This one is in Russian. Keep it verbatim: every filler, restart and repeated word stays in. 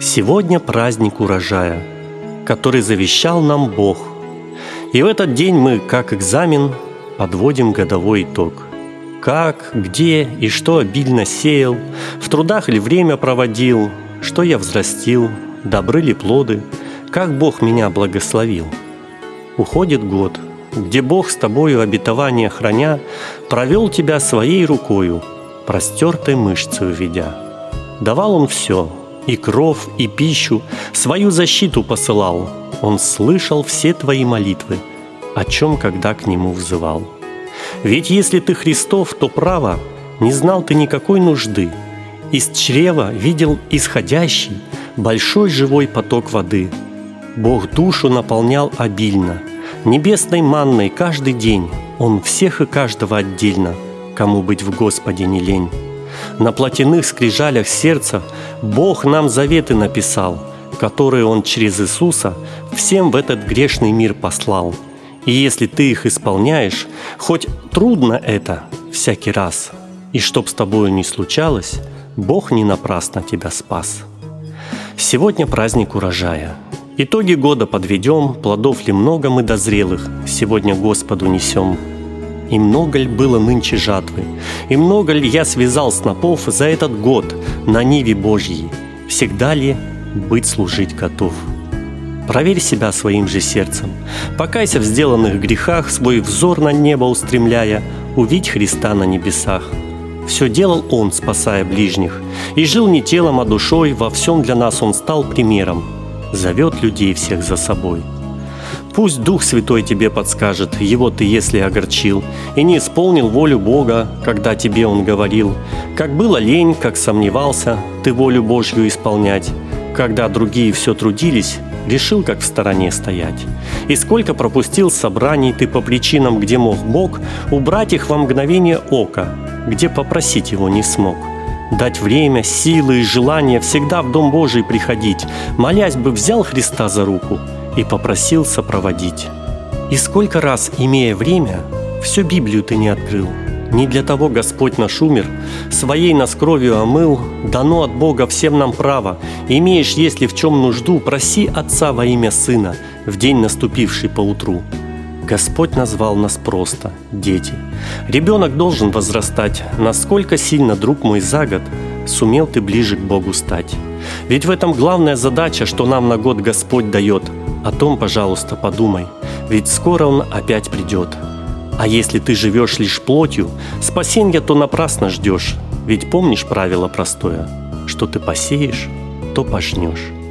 Сегодня праздник урожая, который завещал нам Бог. И в этот день мы, как экзамен, подводим годовой итог. Как, где и что обильно сеял, в трудах ли время проводил, что я взрастил, добры ли плоды, как Бог меня благословил. Уходит год, где Бог с тобою обетование храня провел тебя своей рукою, простертой мышцею ведя. Давал Он все, и кров, и пищу, свою защиту посылал. Он слышал все твои молитвы, о чем когда к Нему взывал. Ведь если ты Христов, то право, не знал ты никакой нужды. Из чрева видел исходящий большой живой поток воды. Бог душу наполнял обильно, небесной манной каждый день. Он всех и каждого отдельно, кому быть в Господе не лень. На плотяных скрижалях сердца Бог нам заветы написал, которые Он через Иисуса всем в этот грешный мир послал. И если ты их исполняешь, хоть трудно это всякий раз, и чтоб с тобою не случалось, Бог не напрасно тебя спас. Сегодня праздник урожая. Итоги года подведем, плодов ли много мы дозрелых сегодня Господу несем. И много ль было нынче жатвы, и много ль я связал снопов за этот год на ниве Божьей, всегда ли быть служить готов? Проверь себя своим же сердцем, покайся в сделанных грехах, свой взор на небо устремляя, увидь Христа на небесах. Все делал Он, спасая ближних, и жил не телом, а душой, во всем для нас Он стал примером, зовет людей всех за собой. Пусть Дух Святой тебе подскажет, его ты, если огорчил, и не исполнил волю Бога, когда тебе Он говорил, как было лень, как сомневался ты волю Божью исполнять, когда другие все трудились, решил, как в стороне стоять. И сколько пропустил собраний ты по причинам, где мог Бог убрать их во мгновение ока, где попросить Его не смог. Дать время, силы и желание всегда в Дом Божий приходить, молясь бы взял Христа за руку и попросил сопроводить. И сколько раз, имея время, всю Библию ты не открыл. Не для того Господь наш умер, своей нас кровью омыл, дано от Бога всем нам право. Имеешь, если в чем нужду, проси Отца во имя Сына, в день наступивший поутру. Господь назвал нас просто дети. Ребенок должен возрастать, насколько сильно, друг мой, за год сумел ты ближе к Богу стать. Ведь в этом главная задача, что нам на год Господь дает. О том, пожалуйста, подумай, ведь скоро Он опять придет. А если ты живешь лишь плотью, спасенья то напрасно ждешь. Ведь помнишь правило простое, что ты посеешь, то пожнешь.